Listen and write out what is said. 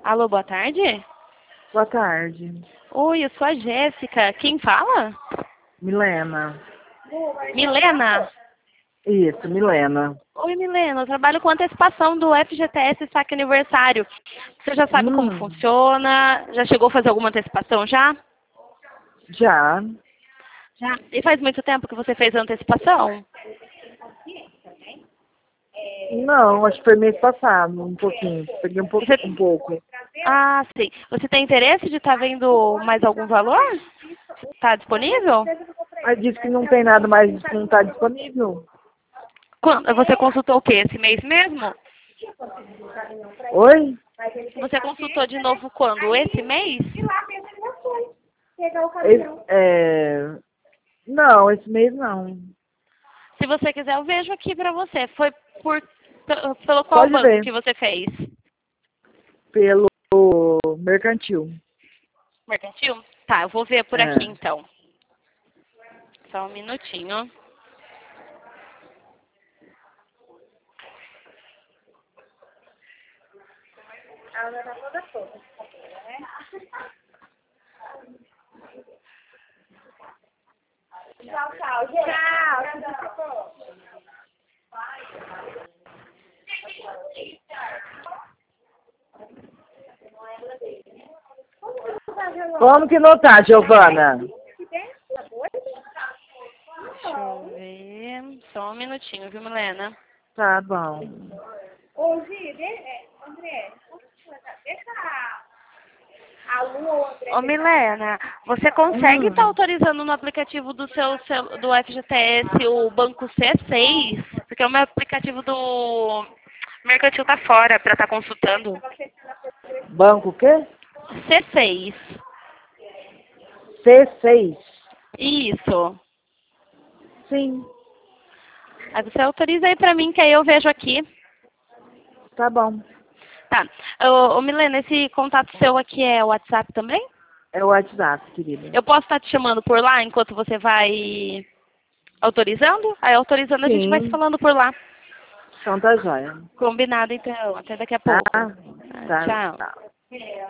Alô, boa tarde? Boa tarde. Oi, eu sou a Jéssica. Quem fala? Milena. Milena? Isso, Milena. Oi, Milena. Eu trabalho com antecipação do FGTS Saque Aniversário. Você já sabe como Hum, funciona? Já chegou a fazer alguma antecipação já? já. Já. E faz muito tempo que você fez a antecipação? Não, acho que foi mês passado, um pouquinho. Peguei Você... um pouco. Ah, sim. Você tem interesse de estar vendo mais algum valor? Está disponível? Mas disse que não tem nada mais que não está disponível. Quando? Você consultou o quê? Esse mês mesmo? Oi? Você consultou de novo quando? Esse mês? Não, esse mês não. Se você quiser, eu vejo aqui pra você. Foi pelo qual Pode banco ver. que você fez? Pelo mercantil. Mercantil? Tá, eu vou ver por aqui É. então. Só um minutinho. Como que não tá, Giovana? Deixa eu ver. Só um minutinho, viu, Milena? Tá bom. Ô, Milena, você consegue estar Hum, autorizando no aplicativo do do FGTS o banco C6? Porque o meu aplicativo do Mercantil tá fora para estar consultando. banco o quê? C6. C6. Isso. Sim, Aí você autoriza aí pra mim, que aí eu vejo aqui. tá bom. Tá. Ô, Milena, esse contato seu aqui é o WhatsApp também? É o WhatsApp, querida. Eu posso estar te chamando por lá enquanto você vai autorizando? Aí autorizando a gente vai se Sim, falando por lá. então tá jóia. Combinado, então. Até daqui a Tá? pouco. Tá, Tchau. tá.